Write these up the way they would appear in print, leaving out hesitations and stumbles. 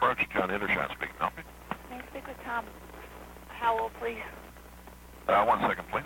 Furniture, John Hendershot speaking. Help me? May I speak with Tom Howell, please? 1 second, please.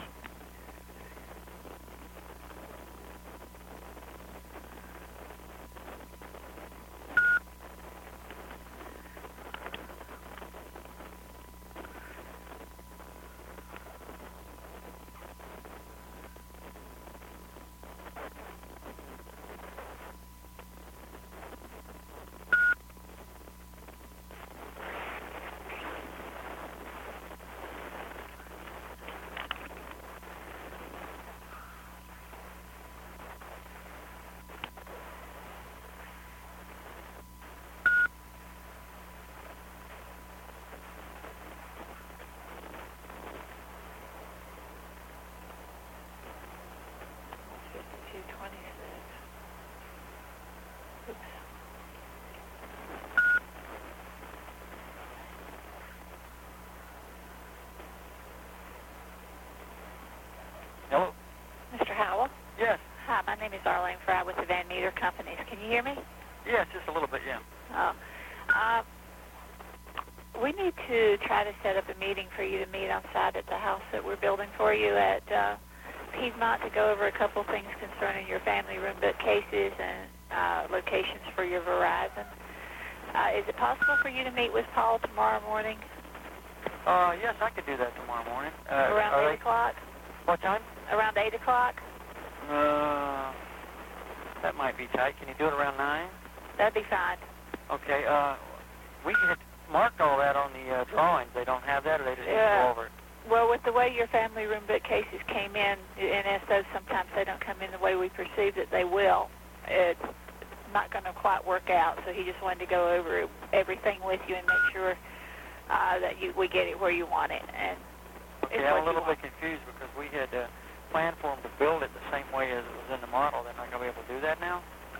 Hello? Mr. Howell? Yes. Hi, my name is Arlene Fry with the Van Meter Companies. Can you hear me? Yes, just a little bit, yeah. We need to try to set up a meeting for you to meet on site at the house that we're building for you at Piedmont to go over a couple things concerning your family room bookcases and locations for your Verizon. Is it possible for you to meet with Paul tomorrow morning? Yes, I could do that tomorrow morning. Around 8 o'clock? What time? Around 8 o'clock? That might be tight. Can you do it around 9? That'd be fine. Okay, we had marked all that on the drawings. They don't have that, or they just need to go over it? Well, with the way your family room bookcases came in NSO, sometimes they don't come in the way we perceive that they will. It's not going to quite work out, so he just wanted to go over everything with you and make sure that we get it where you want it. And okay, I'm a little bit confused because we had planned for them to build it the same way as it was in the model. They're not going to be able to do that now?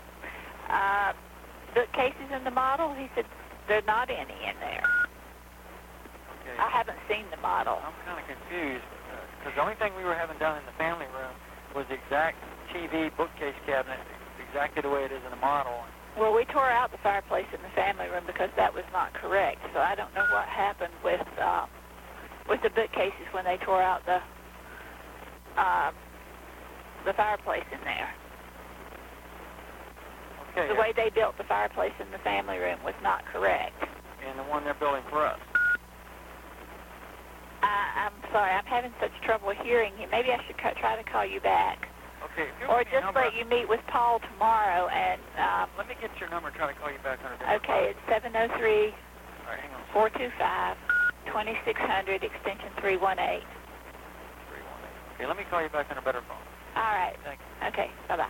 Bookcases in the model, he said there's not any in there. Okay. I haven't seen the model. I'm kind of confused because the only thing we were having done in the family room was the exact TV bookcase cabinet, exactly the way it is in the model. Well, we tore out the fireplace in the family room because that was not correct. So I don't know what happened with the bookcases when they tore out the fireplace in there. Okay. The way they built the fireplace in the family room was not correct. And the one they're building for us. I'm sorry, I'm having such trouble hearing you. Maybe I should try to call you back. Okay. Or just let you meet with Paul tomorrow and... let me get your number and try to call you back on a different Okay, it's 703 All right, hang on. 425 2600 extension 318. 318. Okay, let me call you back on a better phone. All right. Thank you. Okay, bye-bye.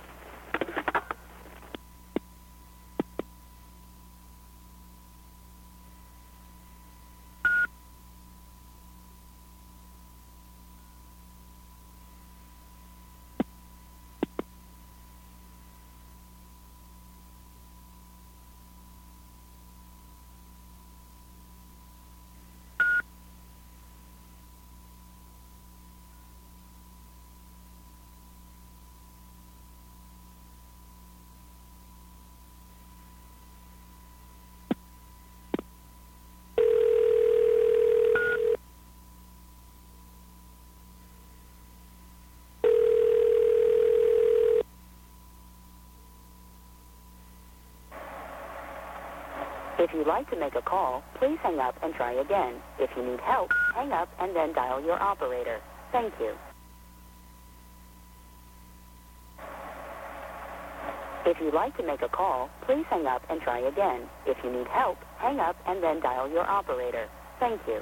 If you'd like to make a call, please hang up and try again. If you need help, hang up and then dial your operator. Thank you. If you'd like to make a call, please hang up and try again. If you need help, hang up and then dial your operator. Thank you.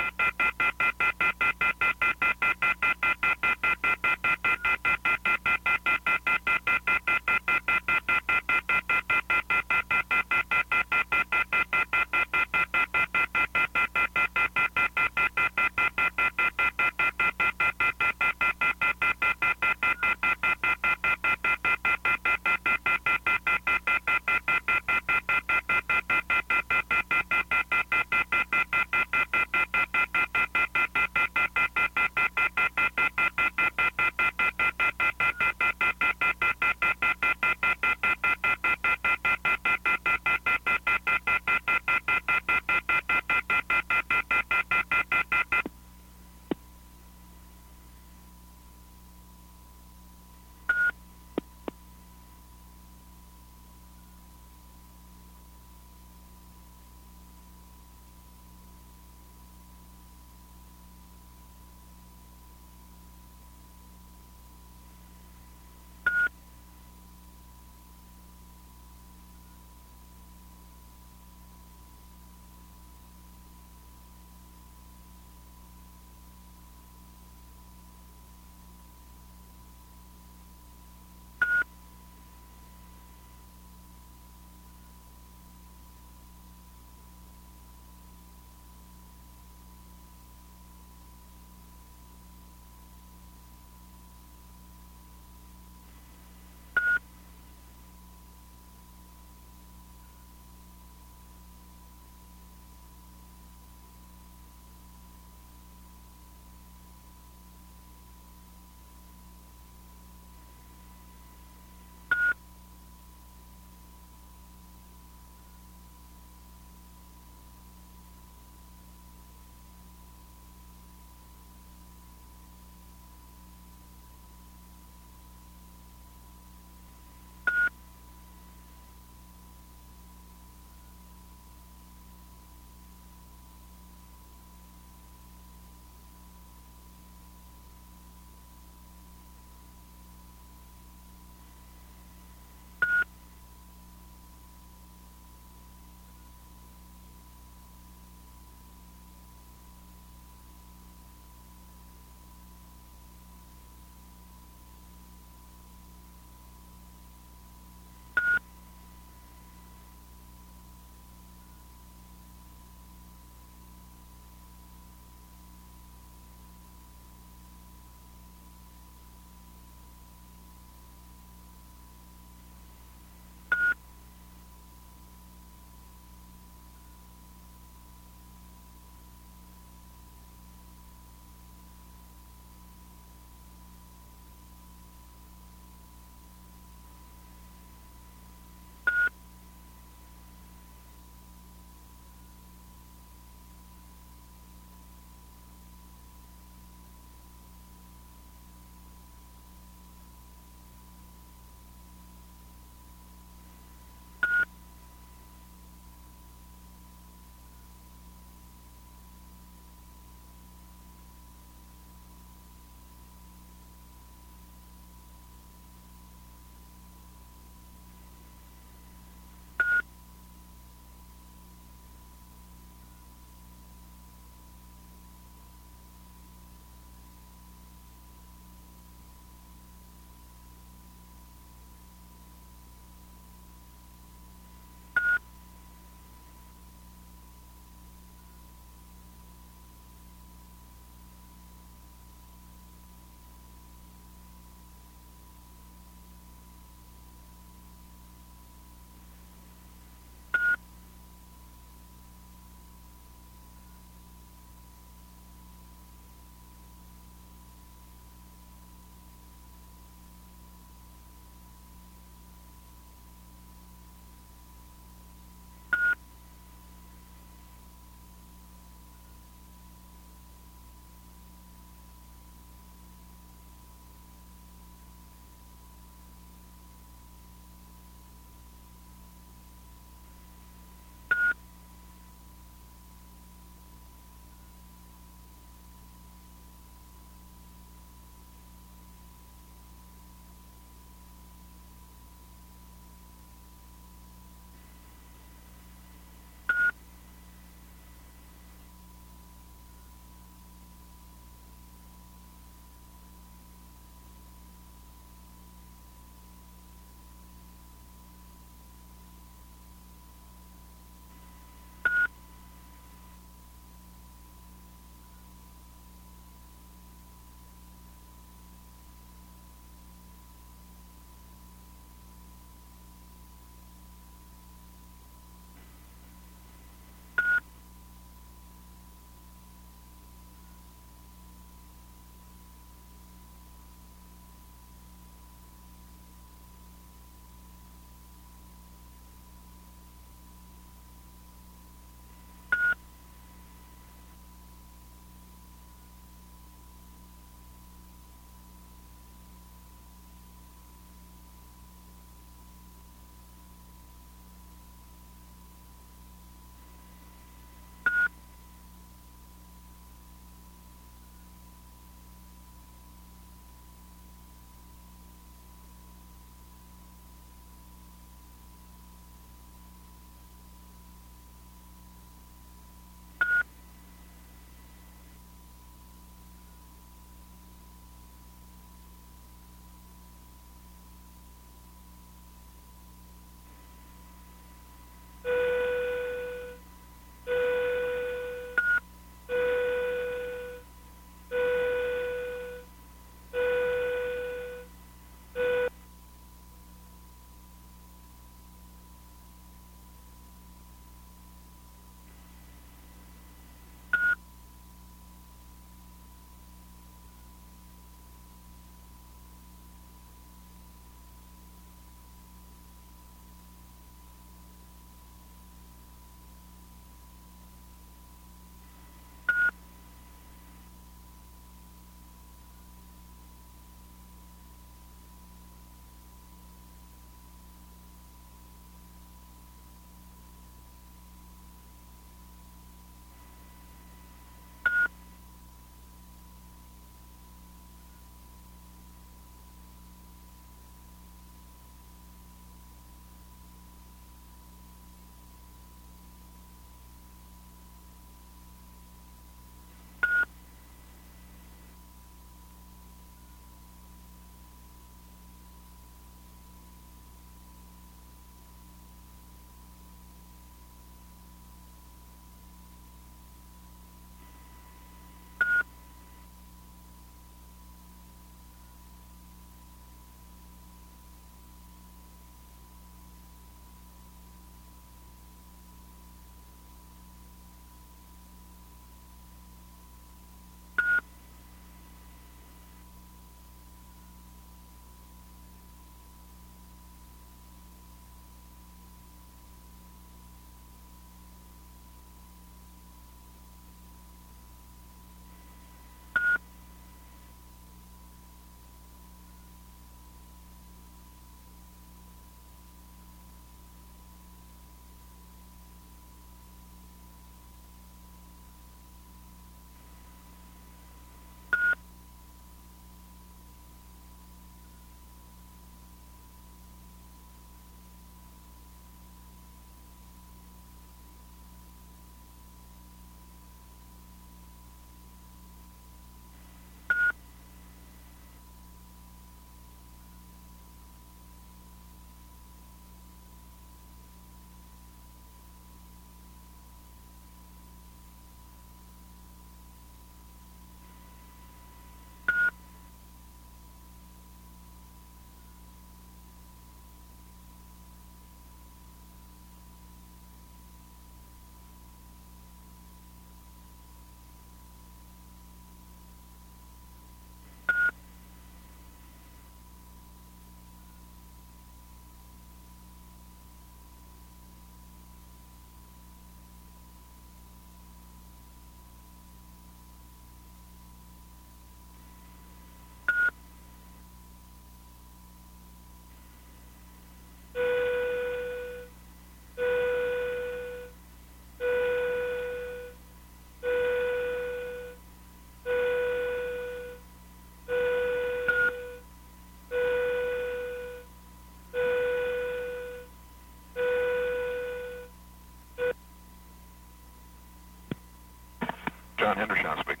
John Hendershot speaking.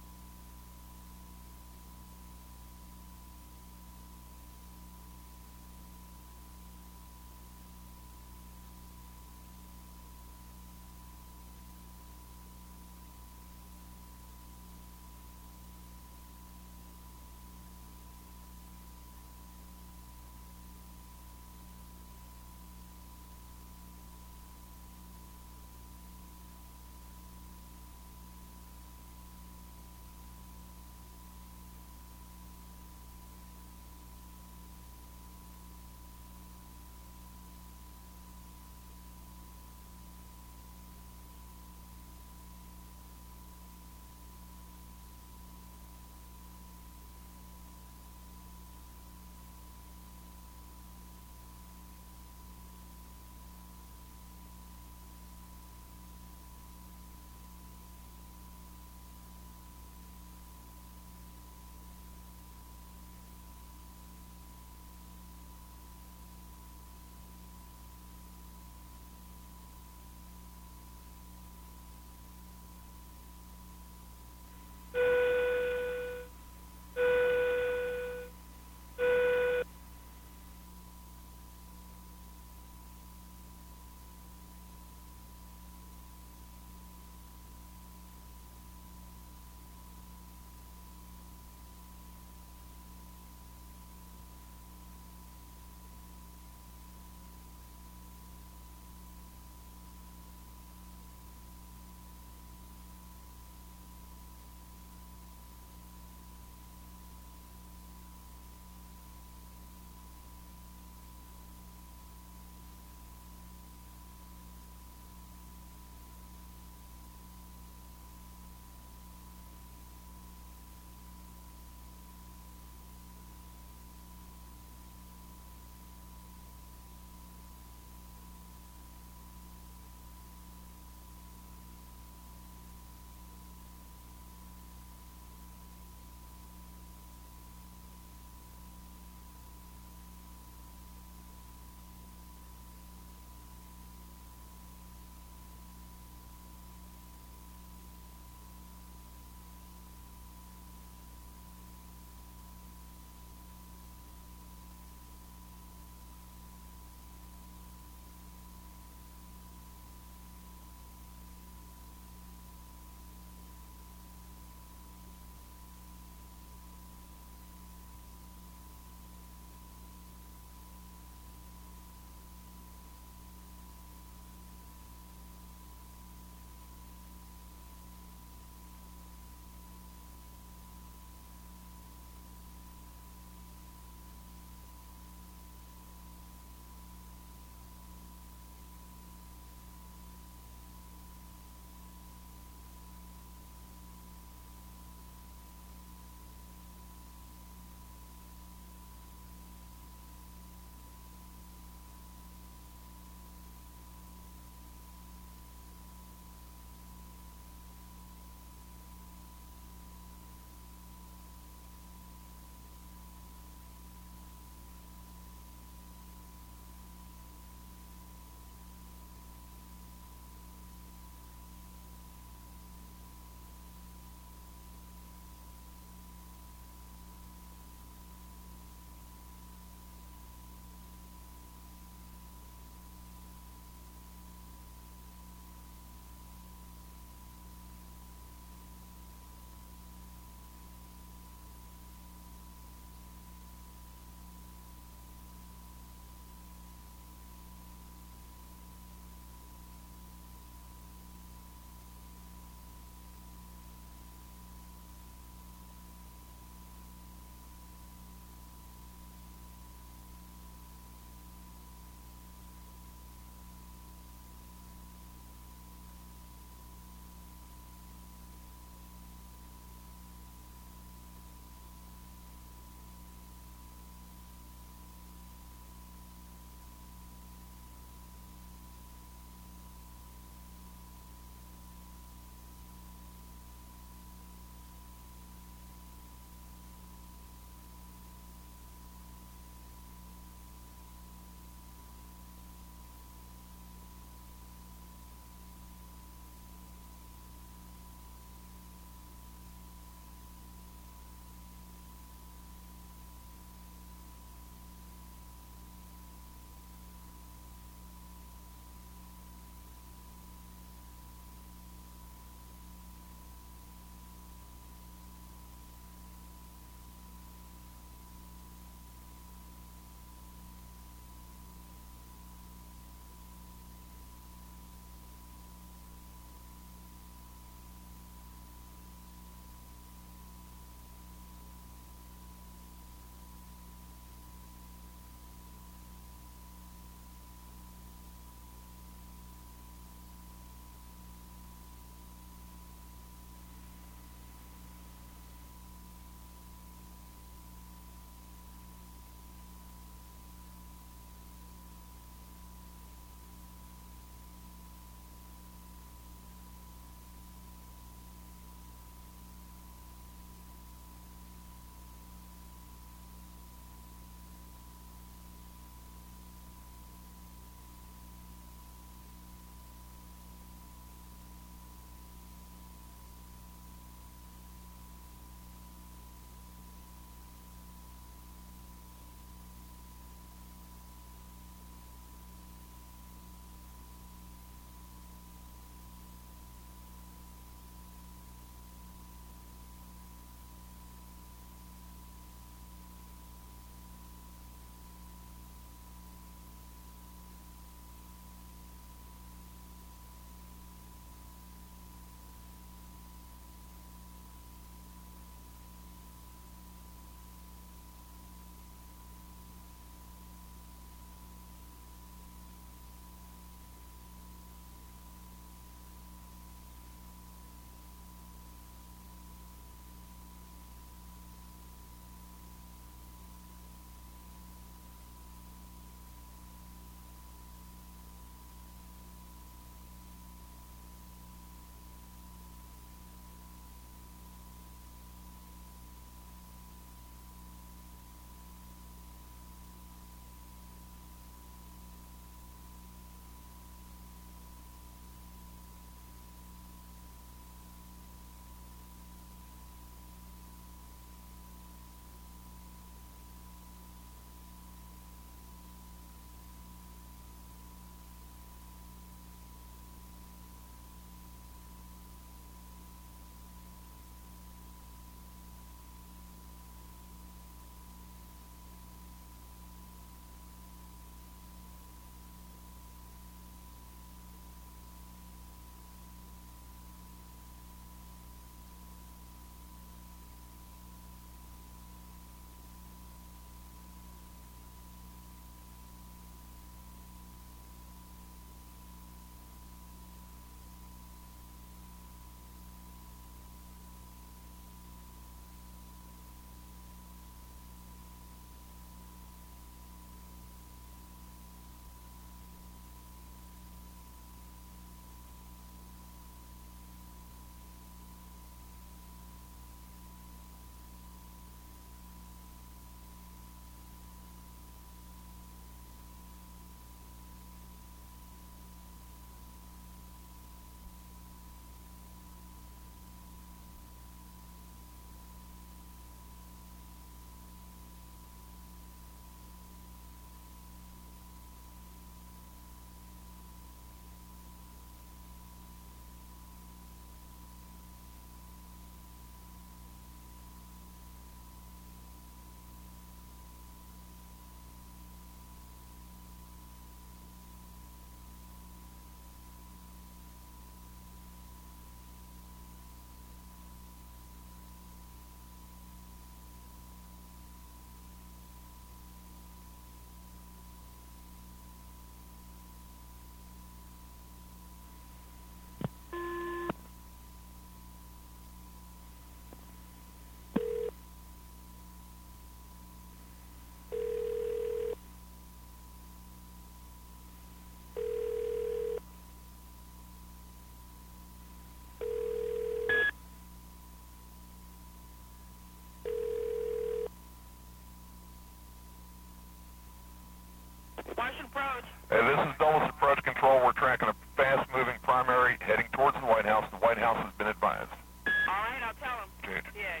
Hey, this is Dulles Approach Control. We're tracking a fast-moving primary heading towards the White House. The White House has been advised. All right, I'll tell him. Good. Yeah.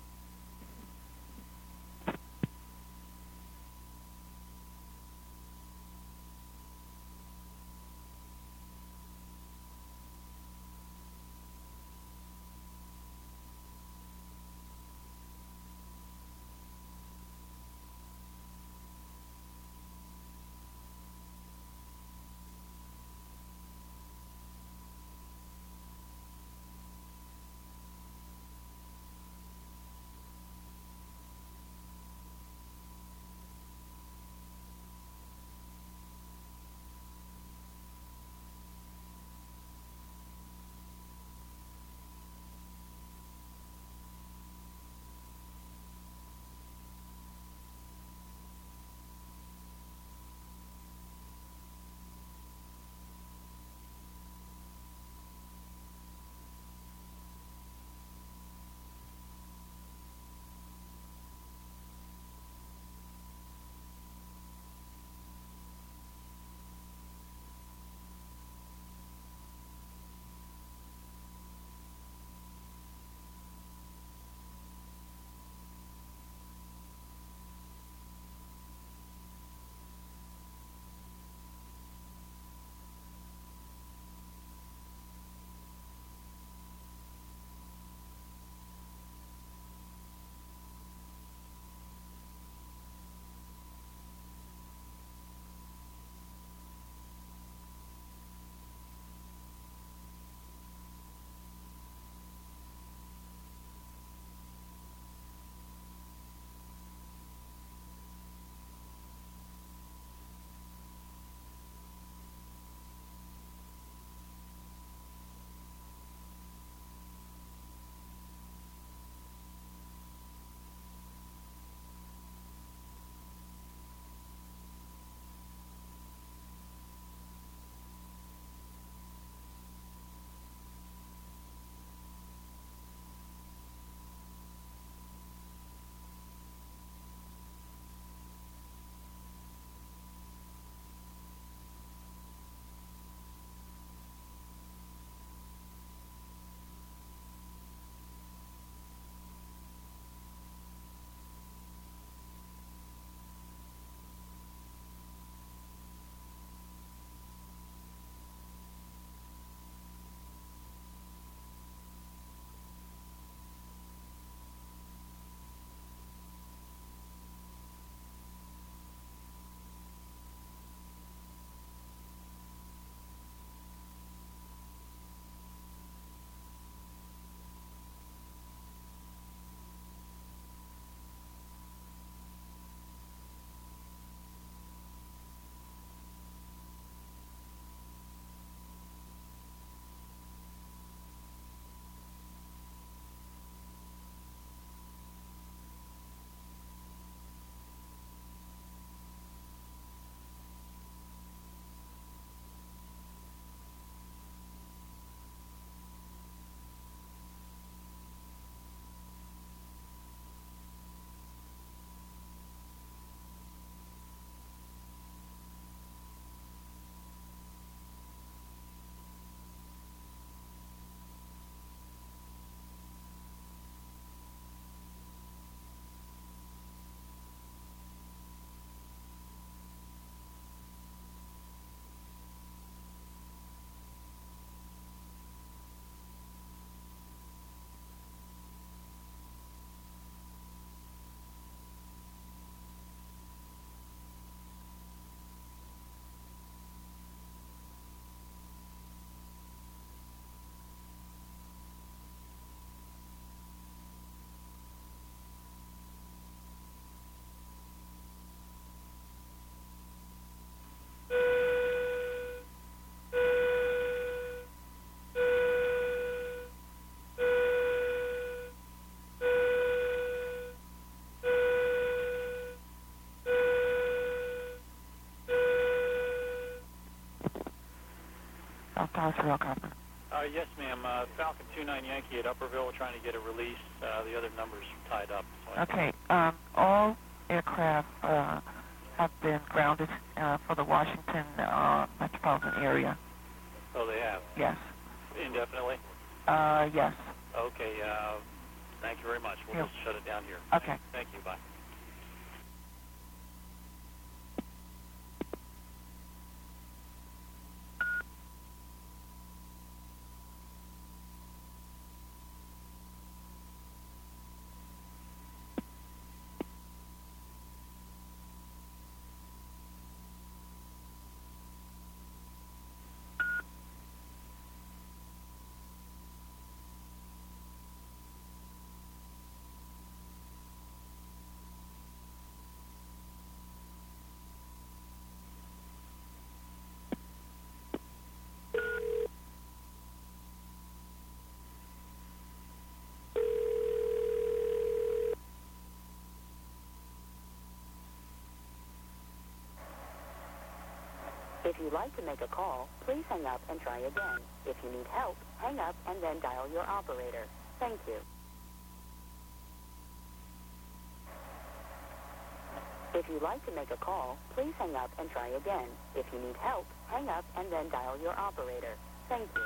South Tower to Rail Copper. Yes, ma'am. Falcon 29 Yankee at Upperville trying to get a release. The other number's tied up. So Okay. All aircraft have been grounded for the Washington metropolitan area. Oh, they have? Yes. Indefinitely? Yes. Okay, thank you very much. We'll just shut it down here. Okay. Thank you, bye. If you'd like to make a call, please hang up and try again. If you need help, hang up and then dial your operator. Thank you. If you'd like to make a call, please hang up and try again. If you need help, hang up and then dial your operator. Thank you.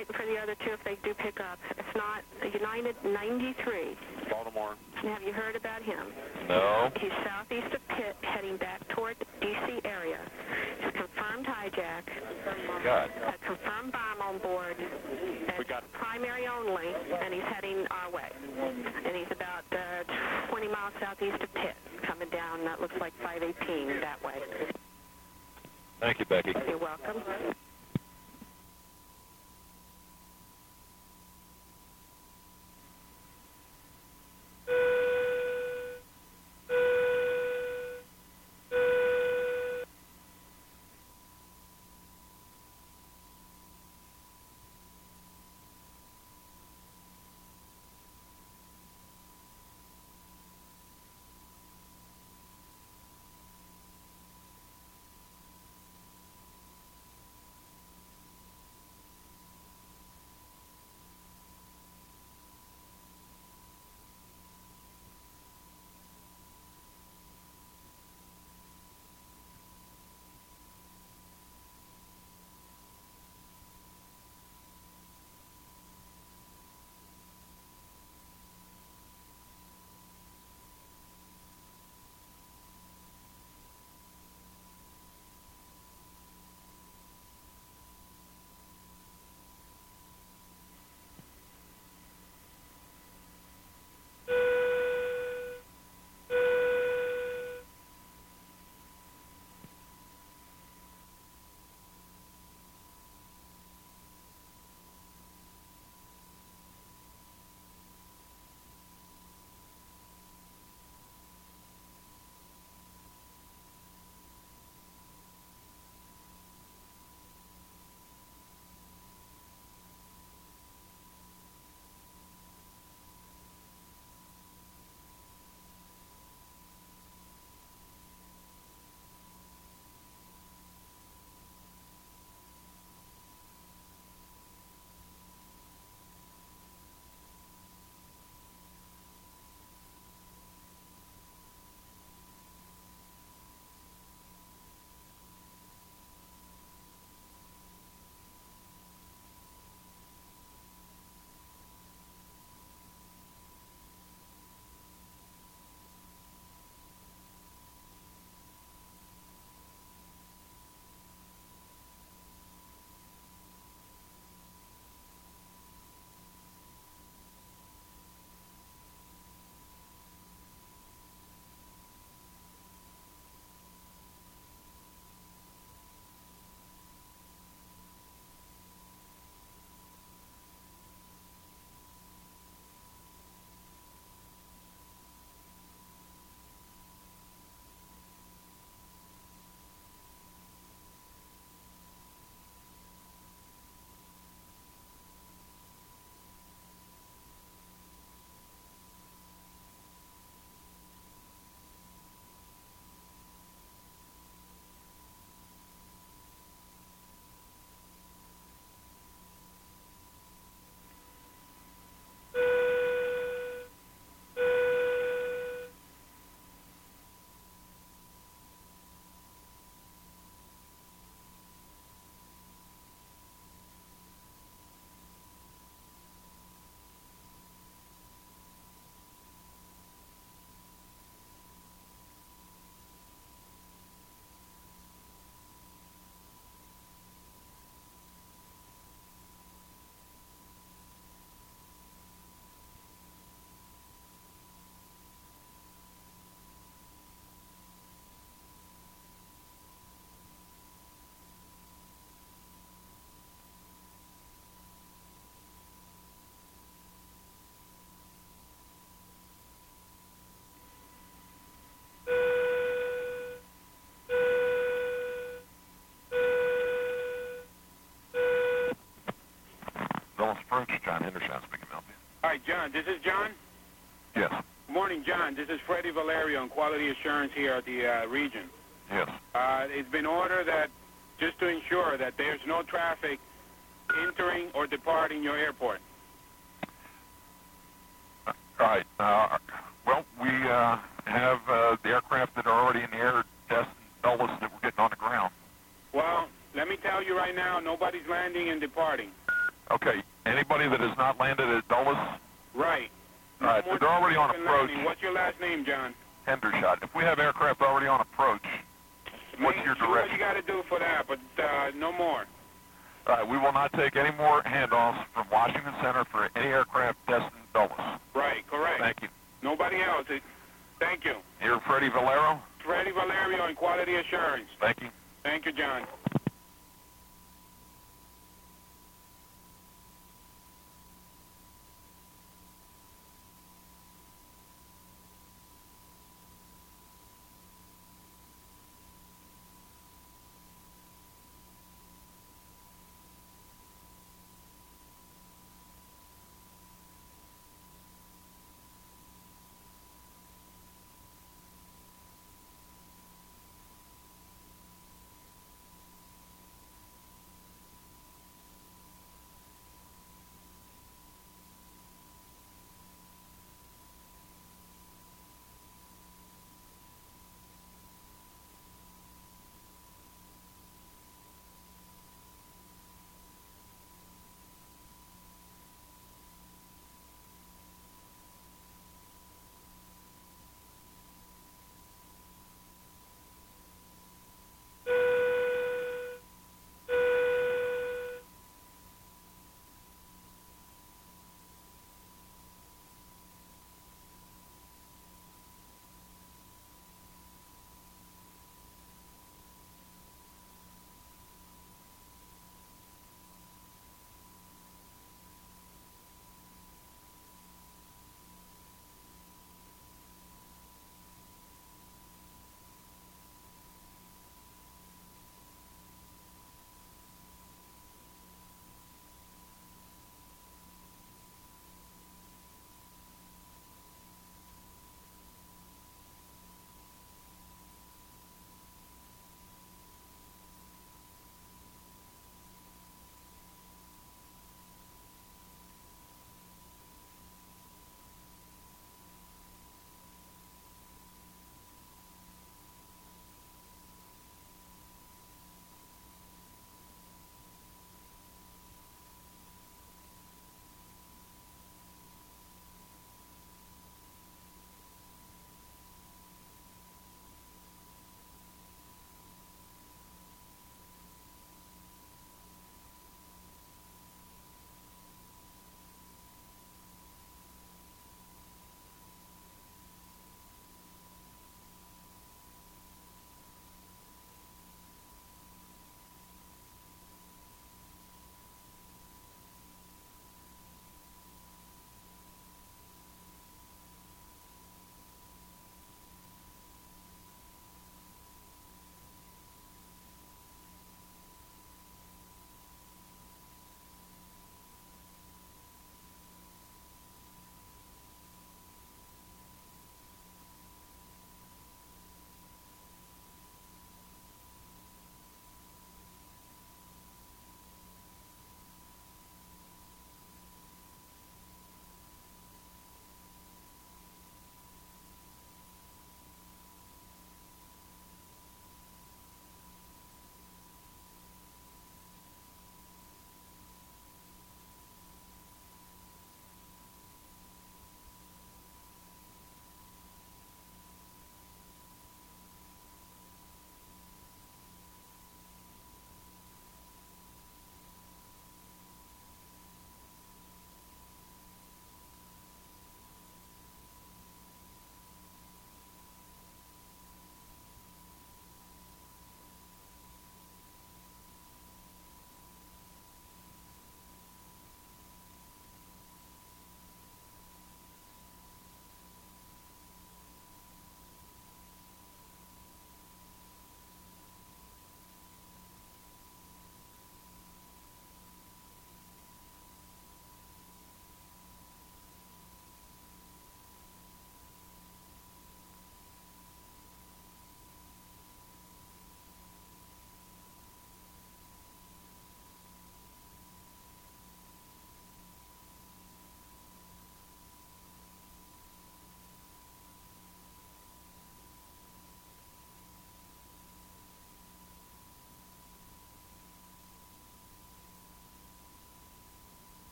waiting for the other two if they do pick up. If not, United 93. Baltimore. Have you heard about him? No. He's southeast of Pitt, heading back toward the D.C. area. It's a confirmed hijack. God. A confirmed bomb on board. We got primary only, and he's heading our way. And he's about 20 miles southeast of Pitt, coming down, that looks like 518 that way. Thank you, Becky. You're welcome. John Henderson speaking. Help you. Hi, John. This is John? Yes. Good morning, John. This is Freddie Valerio on Quality Assurance here at the region. Yes. It's been ordered that just to ensure that there's no traffic entering or departing your airport. All right. Well, we have the aircraft that are already in the air test and tell us that we're getting on the ground. Well, let me tell you right now, nobody's landing and departing. Okay. Anybody that has not landed at Dulles, Right. all right, more they're already on than approach. landing. What's your last name, John? Hendershot. If we have aircraft already on approach, what's your Do what direction? you got to do for that, but no more. All right, we will not take any more handoffs from Washington Center for any aircraft destined Dulles. Right, correct. Thank you. Nobody else. Thank you. You're Freddie Valero? Freddie Valerio in Quality Assurance. Thank you. Thank you, John.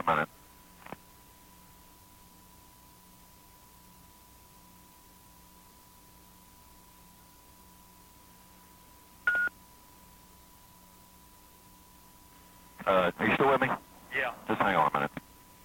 minute. Are you still with me? Yeah. Just hang on a minute.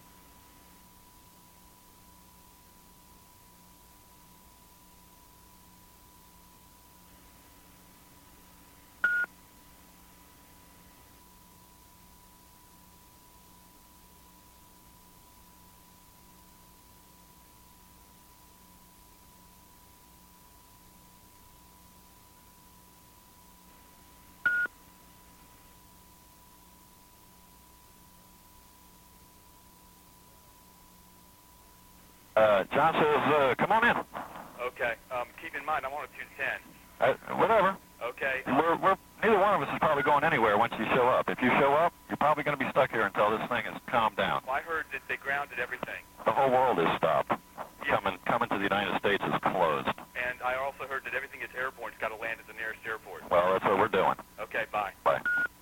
John says, come on in. Okay. Keep in mind, I'm on a 210. Whatever. Okay. We're neither one of us is probably going anywhere once you show up. If you show up, you're probably going to be stuck here until this thing is calmed down. Well, I heard that they grounded everything. The whole world is stopped. Yeah. Coming to the United States is closed. And I also heard that everything that's airborne has got to land at the nearest airport. Well, that's what we're doing. Okay, bye. Bye.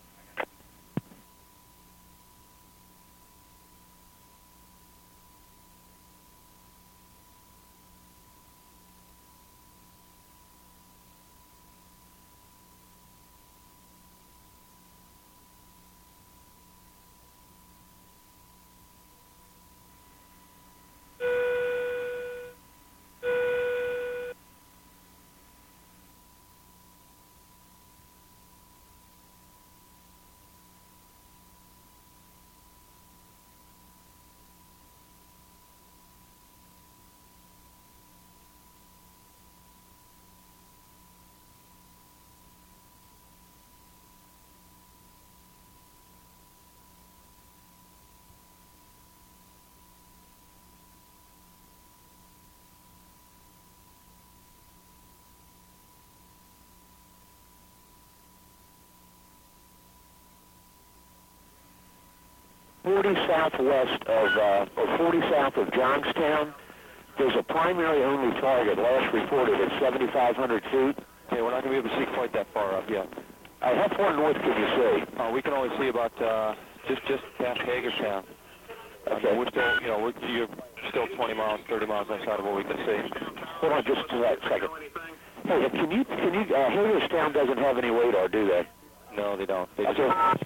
Southwest of, or 40 south of Johnstown, there's a primary only target, last reported at 7,500 feet. Okay, we're not going to be able to see quite that far up yet. How far north can you see? We can only see about just past Hagerstown. Okay. We're still, you're still 20 miles, 30 miles outside of what we can see. Hold on just a second. Hey, can you, Hagerstown doesn't have any radar, do they? No, they don't. They Okay. just,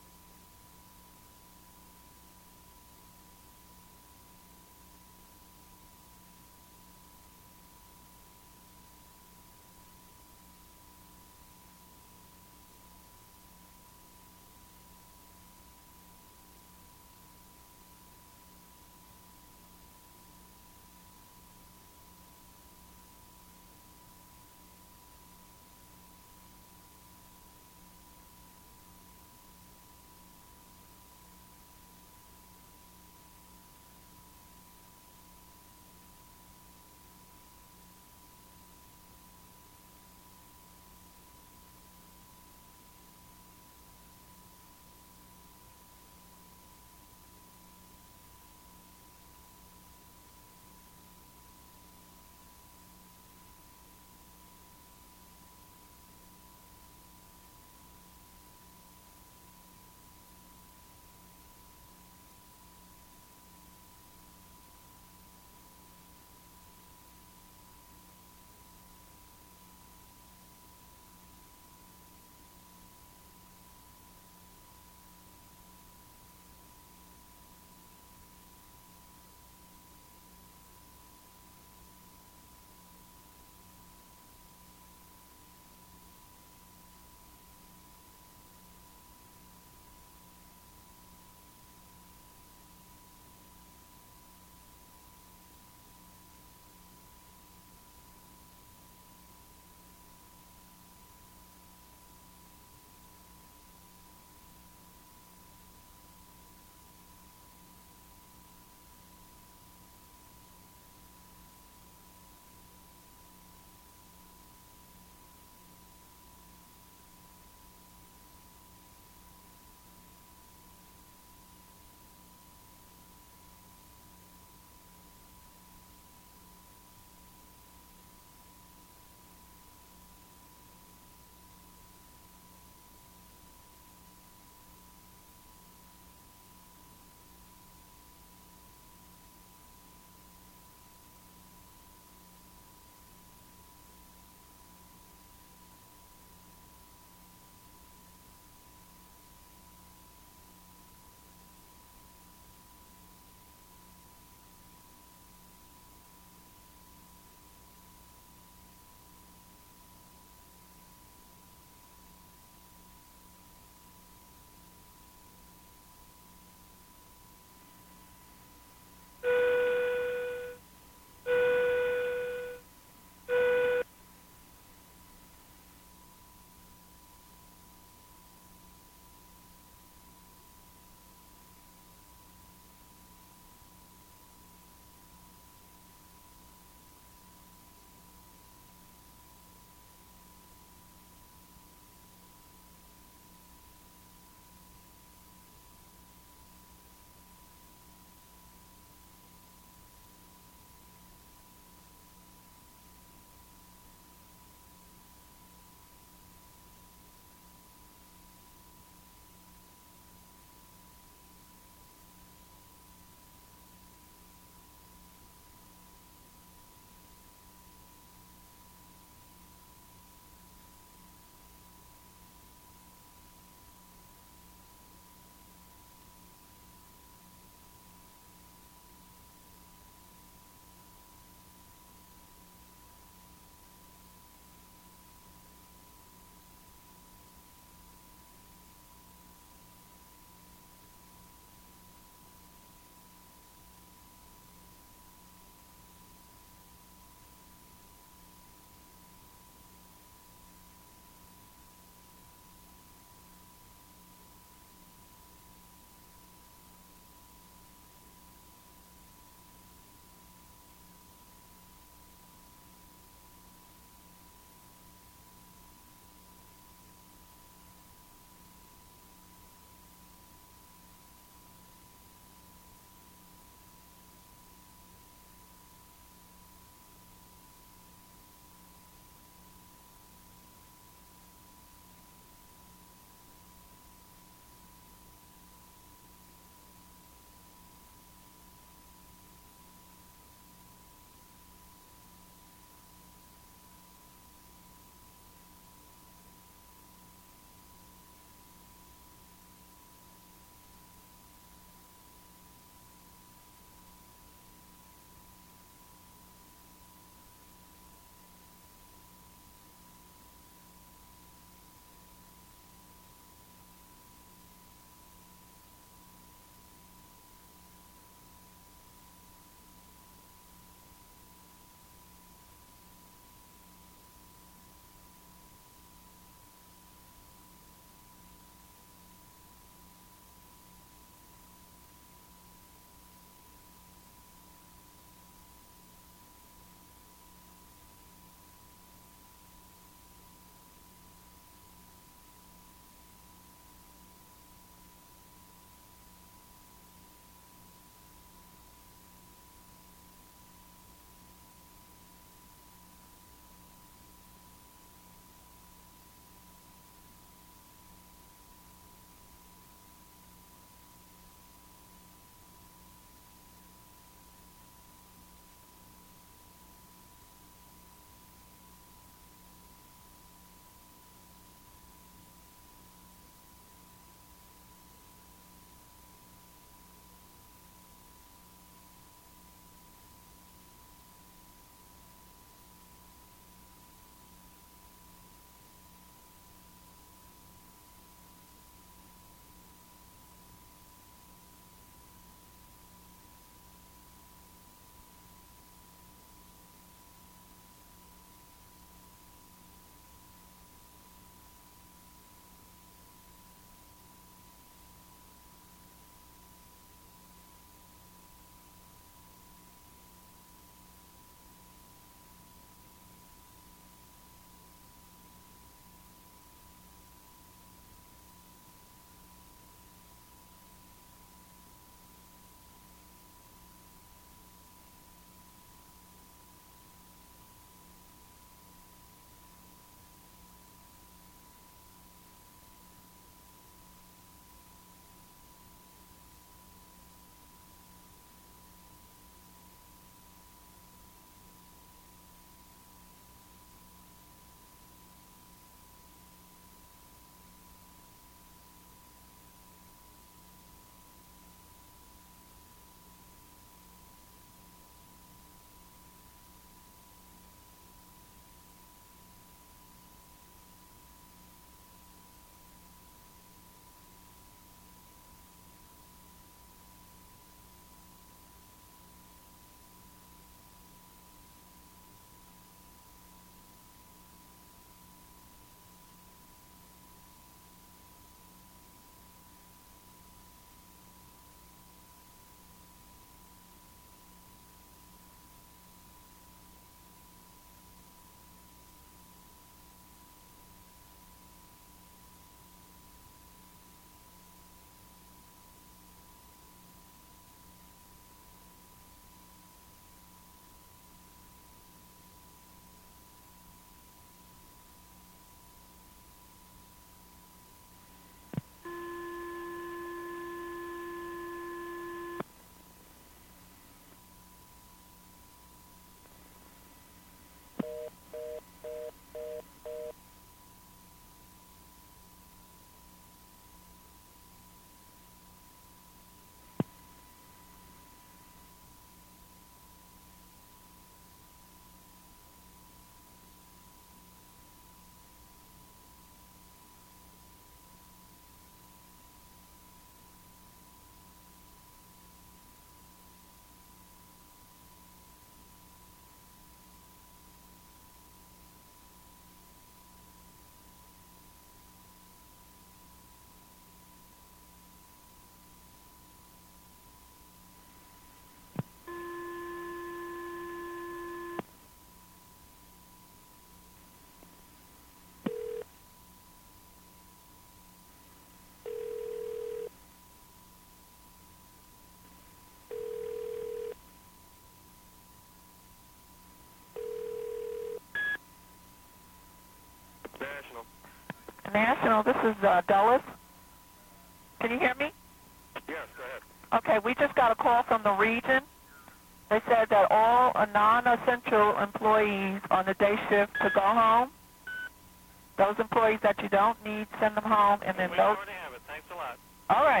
International. This is Dulles. Can you hear me? Yes, go ahead. Okay, we just got a call from the region. They said that all non-essential employees on the day shift to go home. Those employees that you don't need, send them home, and then We those... already have it. Thanks a lot. All right.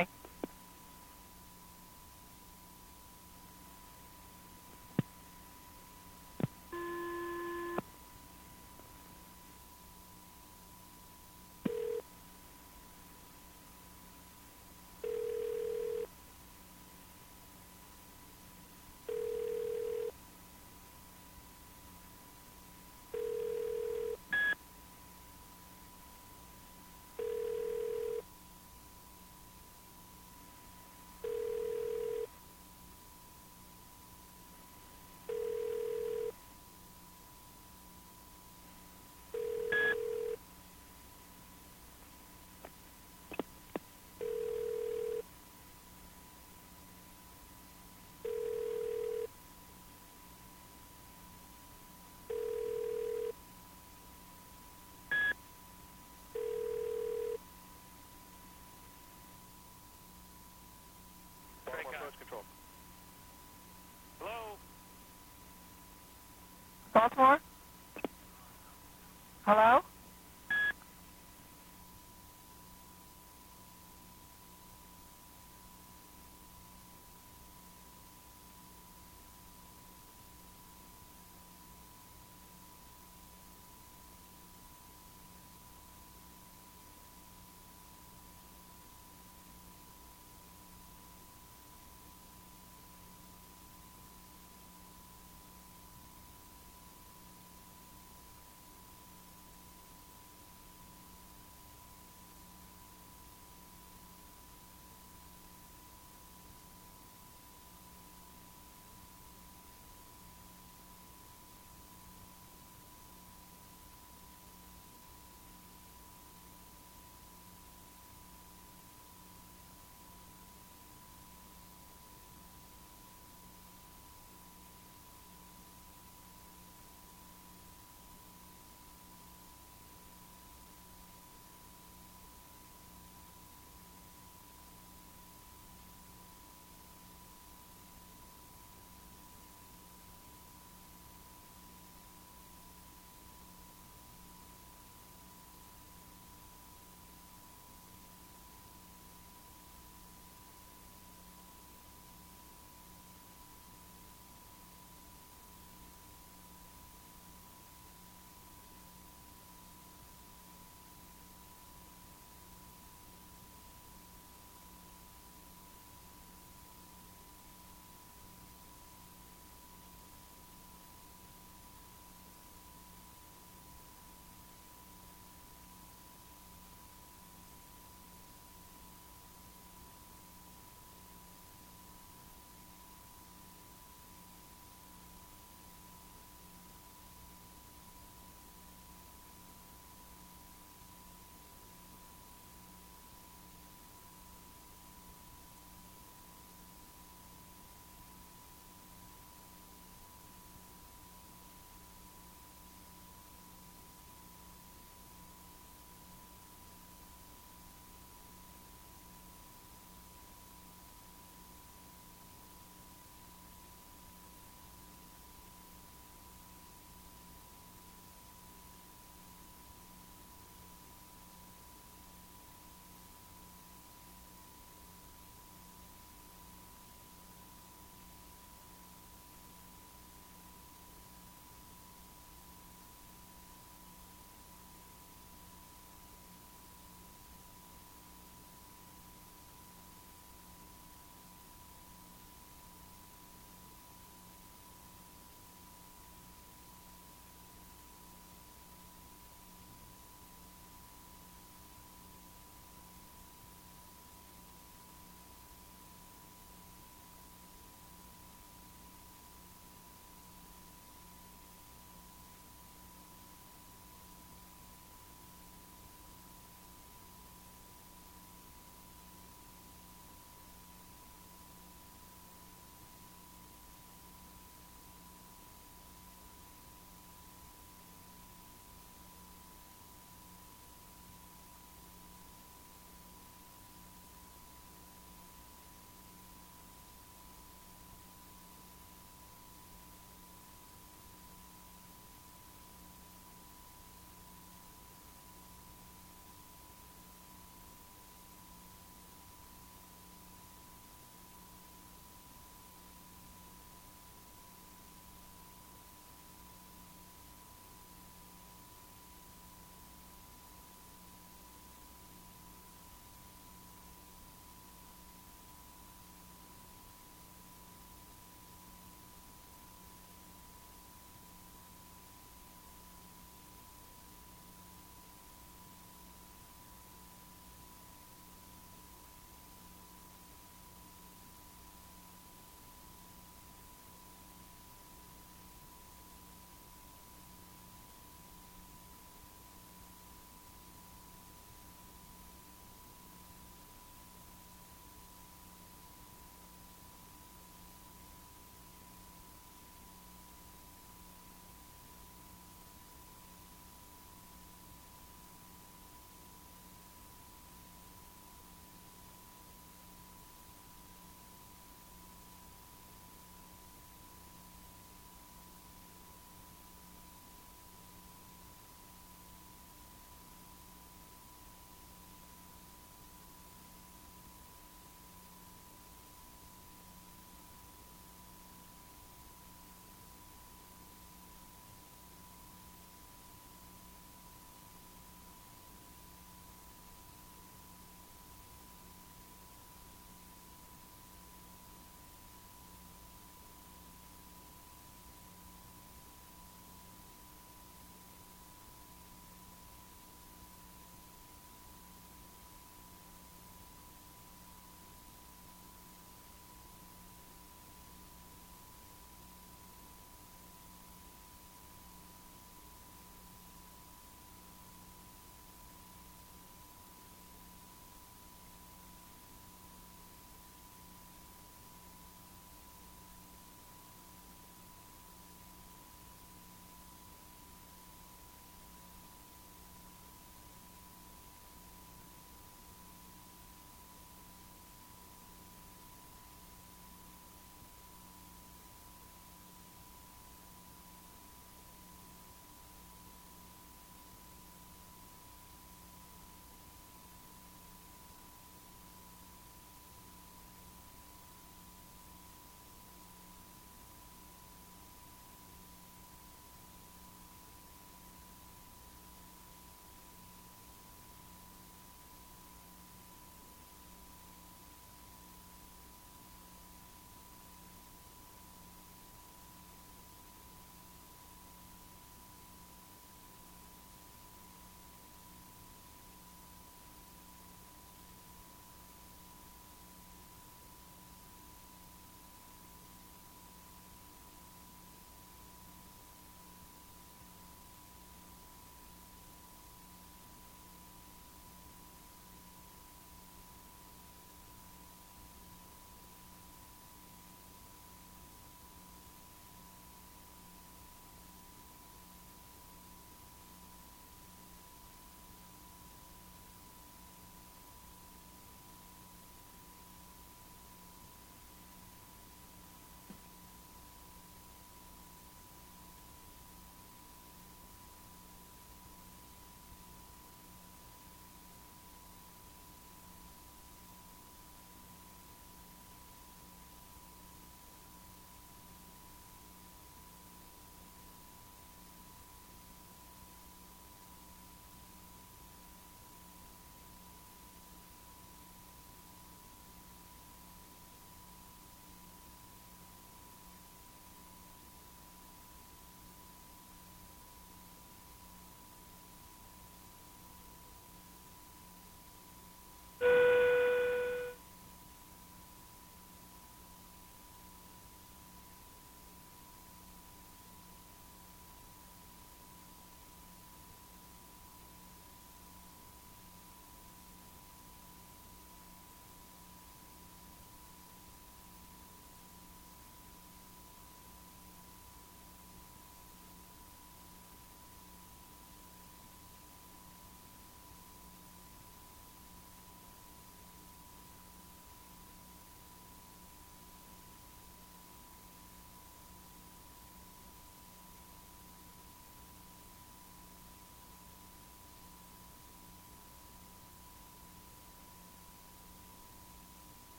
Control. Hello? Baltimore? Hello?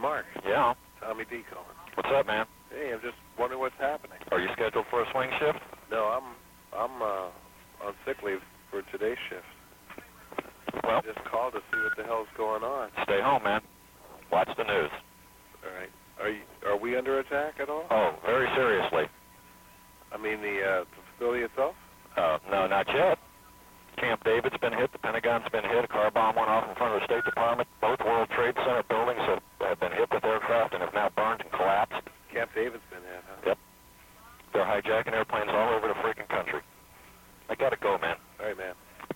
Mark. Yeah. Tommy D calling. What's up, man? Hey, I'm just wondering what's happening. Are you scheduled for a swing shift? No, I'm on sick leave for today's shift. Well, I just called to see what the hell's going on. stay home, man. Watch the news. All right. Are we under attack at all? Oh, very seriously. I mean the facility itself? No, not yet. Camp David's been hit. The Pentagon's been hit. A car bomb went off in front of the State Department. Both World Trade Center buildings have been hit with aircraft and have now burned and collapsed. Camp David's been hit, huh? Yep. They're hijacking airplanes all over the freaking country. I gotta go, man. All right, man.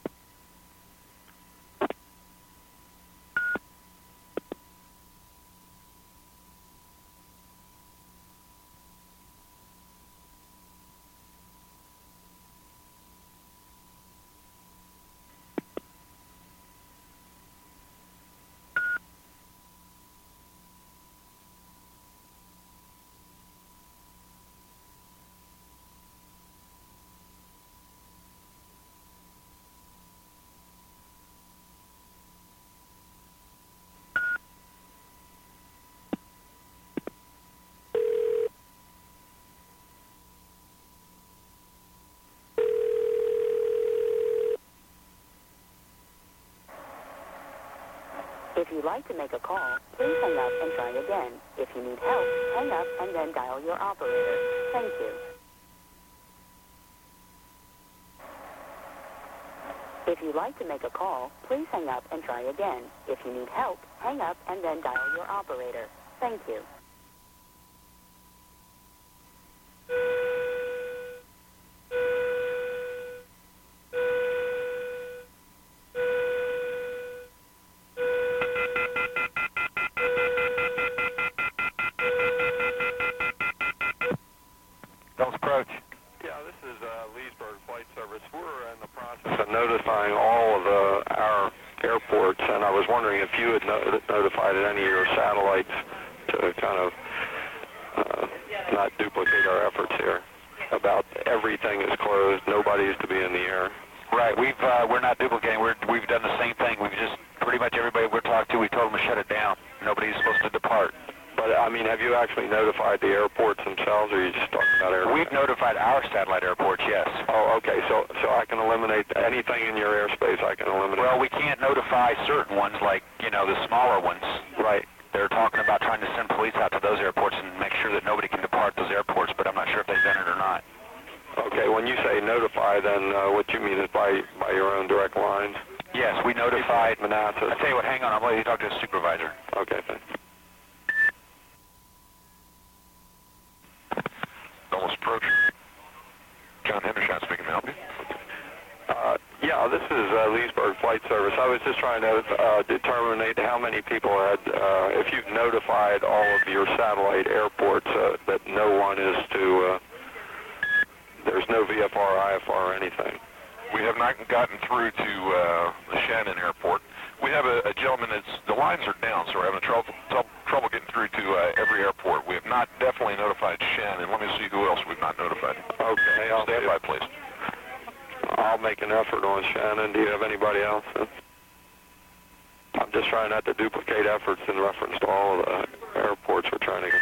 If you'd like to make a call, please hang up and try again. If you need help, hang up and then dial your operator. Thank you. If you'd like to make a call, please hang up and try again. If you need help, hang up and then dial your operator. Thank you. Don't approach. Yeah, this is Leesburg Flight Service. We're in the process of notifying all of our airports, and I was wondering if you had notified any of your satellites to kind of not duplicate our efforts here about everything is closed, nobody is to be in the air. Right, we're not duplicating. We've done the same thing. We've just pretty much everybody we're talking to, we told them to shut it down. Nobody's supposed to depart. But, I mean, have you actually notified the airports themselves, or are you just talking about airports? We've notified our satellite airports, yes. Oh, okay, so I can eliminate anything in your airspace, I can eliminate? Well, we can't notify certain ones, like, you know, the smaller ones. Right. They're talking about trying to send police out to those airports and make sure that nobody can depart those airports, but I'm not sure if they've done it or not. Okay, when you say notify, then what you mean is by your own direct lines? Yes, we notified Manassas. I'll tell you what, hang on, I'm going to talk to the supervisor. Okay, thanks. Dulles Approach. John Hendershot speaking. Can I help you? Yeah, this is Leesburg Flight Service. I was just trying to determine how many people had, if you've notified all of your satellite airports that no one is to, there's no VFR, IFR, or anything. We have not gotten through to the Shannon Airport. We have a gentleman the lines are down, so we're having trouble getting through to every airport. We have not definitely notified Shannon. Let me see who else we've not notified. Okay, I'll stand by, please. I'll make an effort on Shannon. Do you have anybody else? I'm just trying not to duplicate efforts in reference to all of the airports we're trying to get.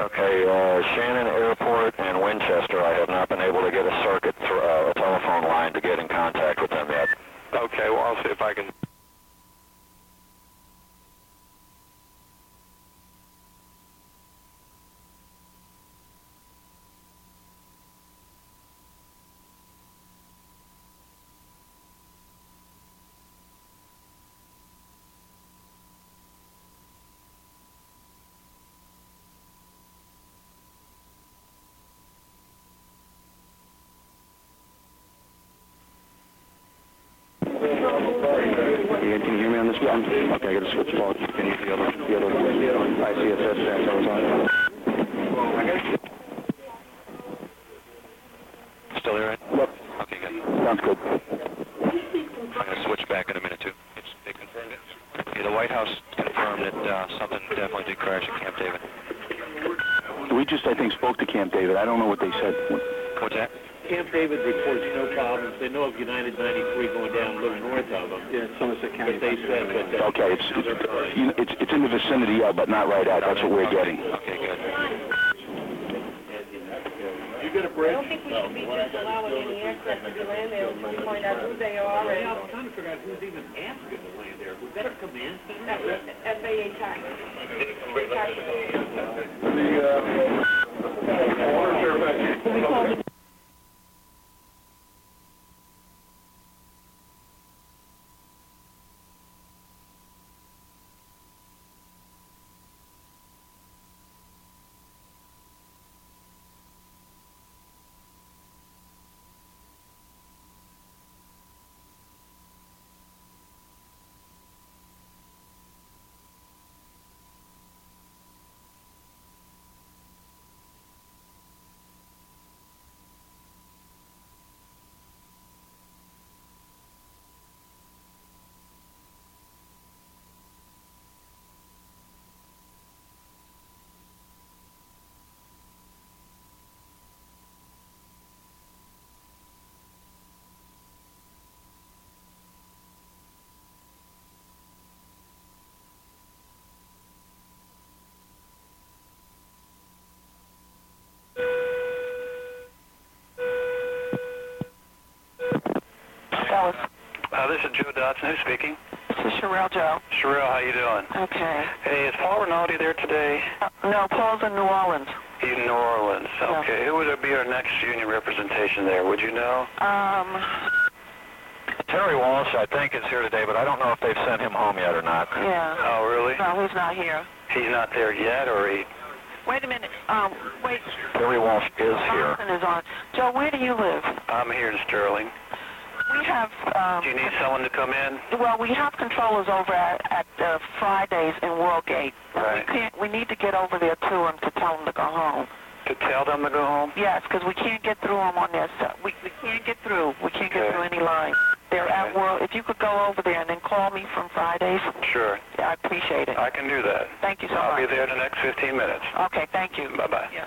Okay, Shannon Airport and Winchester, I have not been able to get a circuit through a telephone line to get in contact with them yet. Okay, well, I'll see if I can... Can you hear me on this one? Okay, I got to switch phones. Can you hear the other ICSS transfers on? Still there, right? Yep. Okay, good. Sounds good. I'm going to switch back in a minute, too. They confirmed it? Yeah, the White House confirmed that something definitely did crash at Camp David. We just, I think, spoke to Camp David. I don't know what they said. What's that? Camp David reports no problems. They know of United 93 going down a little north of them. Yeah, Somerset County. But they said that... Okay, it's in the vicinity of, but not right at. That's what we're getting. Okay, good. You get a bridge? I don't think we should be just allowing any aircraft to land there until we find out who they are. Yeah, I'm trying to figure out who's even asking to land there. Was that a command center? FAA tax. This is Joe Dodson. Who's speaking? This is Sherelle Joe. Sherelle, how you doing? Okay. Hey, is Paul Rinaldi there today? No, Paul's in New Orleans. He's in New Orleans. Okay. Yeah. Who would be our next union representation there? Would you know? Terry Walsh, I think, is here today, but I don't know if they've sent him home yet or not. Yeah. Oh, really? No, he's not here. He's not there yet, or he... Wait a minute. Wait. Terry Walsh is here. Is on. Joe, where do you live? I'm here in Sterling. We have... Do you need someone to come in? Well, we have controllers over at Fridays in Worldgate. Right. We need to get over there to them to tell them to go home. To tell them to go home? Yes, because we can't get through them on their side. We can't get through. We can't get through any line. They're at World. If you could go over there and then call me from Fridays. Sure. Yeah, I appreciate it. I can do that. Thank you so much. I'll be there in the next 15 minutes. Okay, thank you. Bye-bye. Yeah.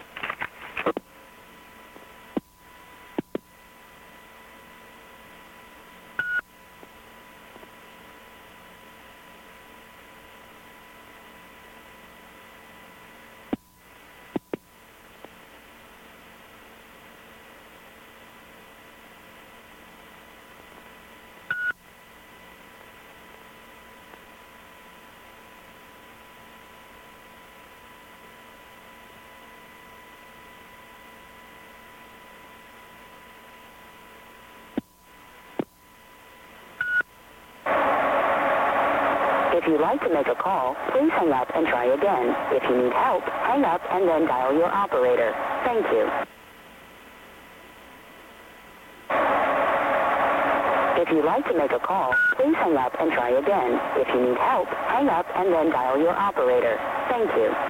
If you'd like to make a call, please hang up and try again. If you need help, hang up and then dial your operator. Thank you. If you'd like to make a call, please hang up and try again. If you need help, hang up and then dial your operator. Thank you.